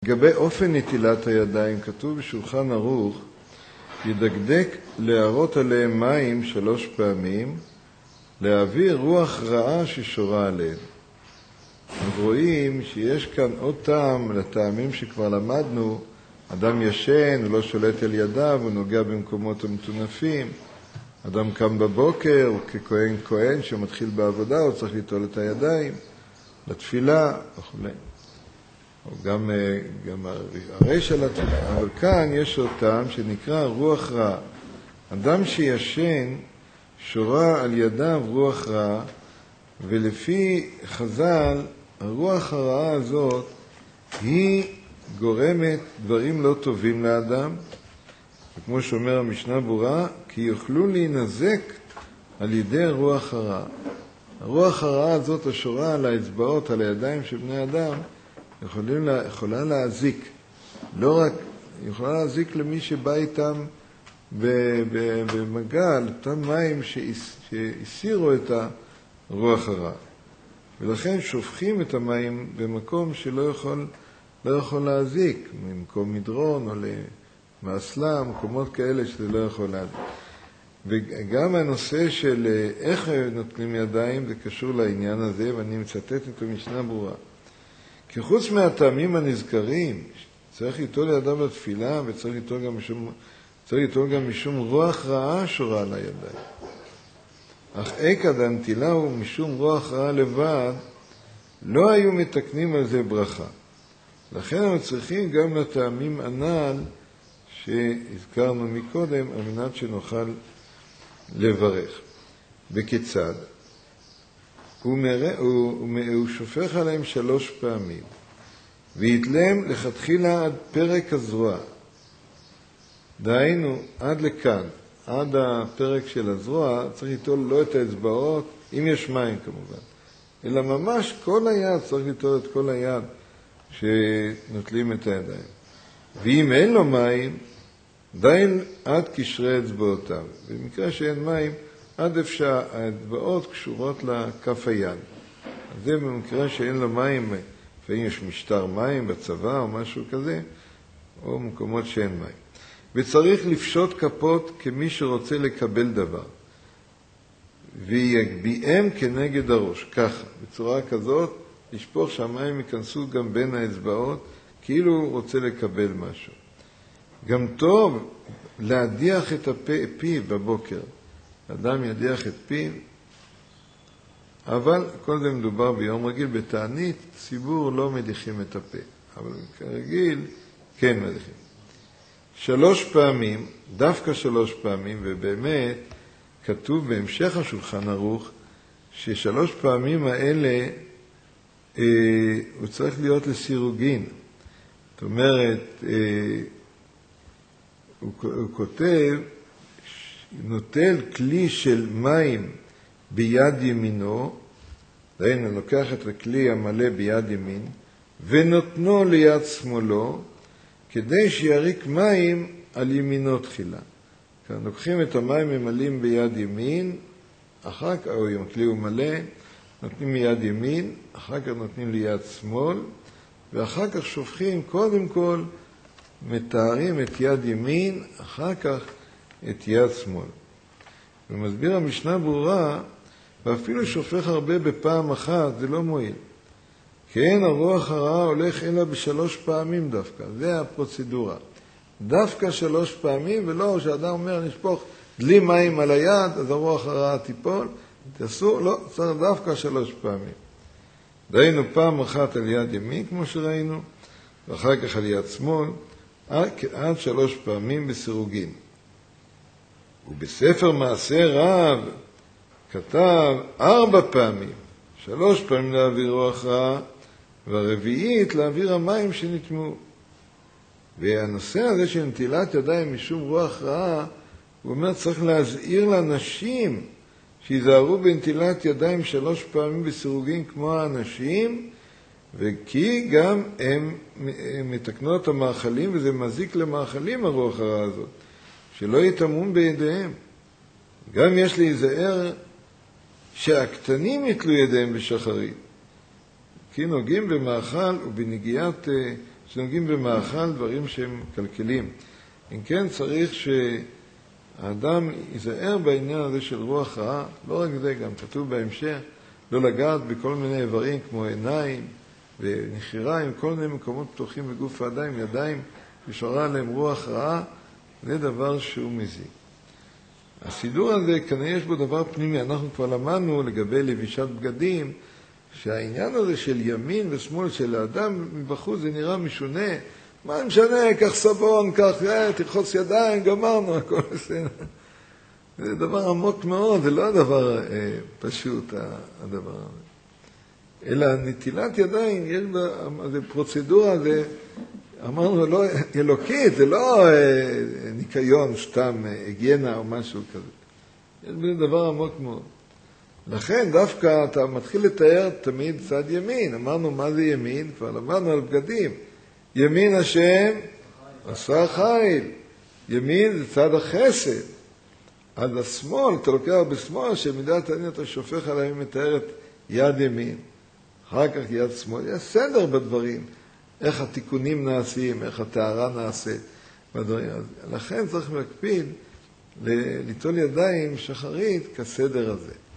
לגבי אופן נטילת הידיים, כתוב בשולחן ערוך, ידקדק להערות עליהם מים 3 פעמים, להעביר רוח רעה ששורה עליהם. אנחנו רואים שיש כאן עוד טעם לטעמים שכבר למדנו, אדם ישן, הוא לא שולט על ידיו, הוא נוגע במקומות המטונפים, אדם קם בבוקר, הוא ככהן שמתחיל בעבודה, הוא צריך ליטול את הידיים, לתפילה וכו'. או גם הרשע לתפילה, אבל כאן יש עוד טעם שנקרא רוח רע. אדם שישן שורה על ידיו רוח רע, ולפי חז"ל, הרוח הרעה הזאת היא גורמת דברים לא טובים לאדם, וכמו שאומר המשנה ברורה, כי יוכלו להינזק על ידי הרוח הרע. הרוח הרעה הזאת השורה על האצבעות, על הידיים של בני אדם, יכולה להזיק. לא רק, יכולה להזיק למי שבא איתם במגע, על אותם מים שהסירו את הרוח הרע. ולכן שופכים את המים במקום שלא יכול להזיק, ממקום מדרון או למאסלה, מקומות כאלה שזה לא יכול להזיק. וגם הנושא של איך נוטלים ידיים זה קשור לעניין הזה, ואני מצטט את המשנה ברורה. כי חוץ מהטעמים הנזכרים, צריך ליטול ידיו לתפילה, וצריך ליטול גם משום רוח רעה שורה על הידיים. אך עיקר הנטילה הוא משום רוח רעה לבד, לא היו מתקנים על זה ברכה. לכן אנחנו צריכים גם לטעמים הנ"ל שהזכרנו מקודם, על מנת שנוכל לברך. וכיצד? הוא שופך עליהם 3 פעמים, ויתלם לכתחילה עד פרק הזרוע. דהיינו, עד לכאן, עד הפרק של הזרוע, צריך ליטול לא את האצבעות, אם יש מים כמובן, אלא ממש כל היד, צריך ליטול את כל היד שנוטלים את הידיים. ואם אין לו מים, די עד קשרי אצבעותיו. במקרה שאין מים, עד אפשר, האצבעות קשורות לכף היד. זה במקרה שאין לו מים, לפעמים יש משטר מים בצבא או משהו כזה, או מקומות שאין מים. וצריך לפשוט כפות כמי שרוצה לקבל דבר. ויגביהם כנגד הראש, ככה, בצורה כזאת, לשפוך שהמים ייכנסו גם בין האצבעות, כאילו הוא רוצה לקבל משהו. גם טוב להדיח את פיו בבוקר. אדם ידיח את פיו, אבל כל זה מדובר ביום רגיל. בתענית ציבור לא מדיחים את הפה, אבל כרגיל כן מדיחים. 3 פעמים, דווקא 3 פעמים, ובאמת כתוב בהמשך השולחן ערוך, ש3 פעמים האלה הוא צריך להיות לסירוגין. זאת אומרת, הוא כותב, נוטל כלי של מים ביד ימינו, דהיינו לוקח את הכלי המלא ביד ימין, ונותנו ליד שמאלו, כדי שיריק מים על ימינו תחילה. כאן לוקחים את המים ממלאים ביד ימין, אחר כך, או אם הכלי הוא מלא, נותנים מיד ימין, אחר כך נותנים ליד שמאל, ואחר כך שופכים, קודם כל, מתארים את יד ימין, אחר כך את יד שמאל. ומסביר המשנה ברורה, ואפילו שופך הרבה בפעם אחת, זה לא מועיל. כי אין הרוח הרעה הולך אלא ב3 פעמים דווקא, זה הפרוצדורה. דווקא 3 פעמים, ולא שאדם אומר נשפוך דלי מים על היד, אז הרוח הרעה תיפול, תעשו, לא, צריך דווקא 3 פעמים. דהיינו פעם אחת על יד ימין, כמו שראינו, ואחר כך על יד שמאל, עד 3 פעמים בסירוגין. ובספר מעשה רב כתב 4 פעמים, 3 פעמים להעביר רוח רעה, והרביעית להעביר המים שנטמעו. והנושא הזה של נטילת ידיים משום רוח רעה, הוא אומר צריך להזהיר לאנשים שיזהרו בנטילת ידיים 3 פעמים בסירוגין כמו האנשים, וכי גם הם מתקנות המאכלים, וזה מזיק למאכלים הרוח הרעה הזאת, שלא יתאמון בידיהם. גם יש להיזהר שהקטנים יתלו ידיהם בשחרית, כי נוגעים במאכל ובנגיעת שנוגעים במאכל, דברים שהם כלכליים. אם כן, צריך שהאדם ייזהר בעניין הזה של רוח רעה, לא רק זה, גם כתוב בהמשך, לא לגעת בכל מיני איברים כמו עיניים ונחיריים, כל מיני מקומות פתוחים בגוף האדם, ידיים ושורה עליהם רוח רעה, זה דבר שהוא מזיק. הסידור הזה, כנראה יש בו דבר פנימי. אנחנו כבר למדנו לגבי לבישת בגדים, שהעניין הזה של ימין ושמאל של האדם מבחוץ זה נראה משונה. מה משנה? כך סבון, כך תרחוץ ידיים, גמרנו, הכל בסדר. זה דבר עמוק מאוד, זה לא הדבר פשוט, הדבר הזה. אלא נטילת ידיים, יש בה, זה פרוצדורה, זה, אמרנו, לא אלוקית, זה לא ניקיון, סתם, היגיינה או משהו כזה. יש בזה דבר עמוק מאוד. לכן דווקא אתה מתחיל לתאר תמיד צד ימין. אמרנו מה זה ימין? כבר למדנו על בגדים. ימין השם עשה חיל. ימין זה צד החסד. עד השמאל, אתה לוקח בשמאל, שמידת העניין אתה שופך עליהם מתארת יד ימין. אחר כך יד שמאל. יש סדר בדברים. איך התיקונים נעשים, איך התארה נעשית בדברים. לכן צריך להקפיד ליטול ידיים שחרית כסדר הזה.